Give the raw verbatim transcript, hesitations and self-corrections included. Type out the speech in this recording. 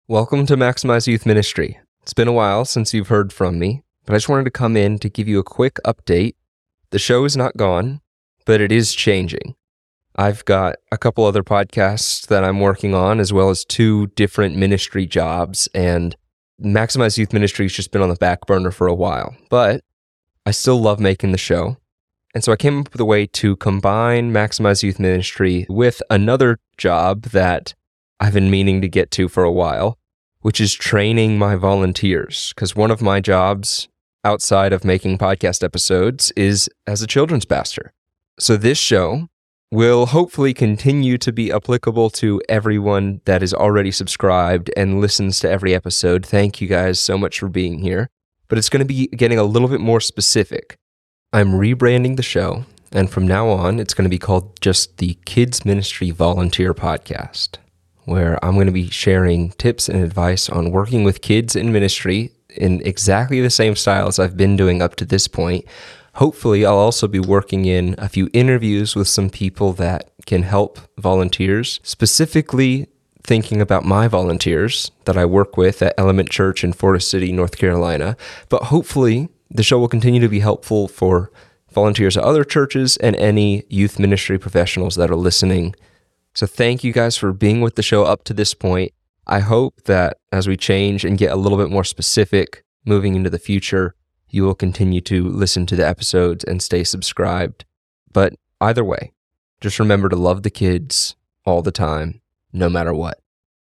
Welcome to Maximize Youth Ministry. It's been a while since you've heard from me, but I just wanted to come in to give you a quick update. The show is not gone, but it is changing. I've got a couple other podcasts that I'm working on, as well as two different ministry jobs, and Maximize Youth Ministry has just been on the back burner for a while, but I still love making the show. And so I came up with a way to combine Maximize Youth Ministry with another job that I've been meaning to get to for a while, which is training my volunteers, because one of my jobs outside of making podcast episodes is as a children's pastor. So this show will hopefully continue to be applicable to everyone that is already subscribed and listens to every episode. Thank you guys so much for being here. But it's going to be getting a little bit more specific. I'm rebranding the show, and from now on, it's going to be called just the Kids Ministry Volunteer Podcast, where I'm going to be sharing tips and advice on working with kids in ministry in exactly the same style as I've been doing up to this point. Hopefully, I'll also be working in a few interviews with some people that can help volunteers, specifically thinking about my volunteers that I work with at Element Church in Forest City, North Carolina. But hopefully, the show will continue to be helpful for volunteers at other churches and any youth ministry professionals that are listening. So thank you guys for being with the show up to this point. I hope that as we change and get a little bit more specific moving into the future, you will continue to listen to the episodes and stay subscribed. But either way, just remember to love the kids all the time, no matter what.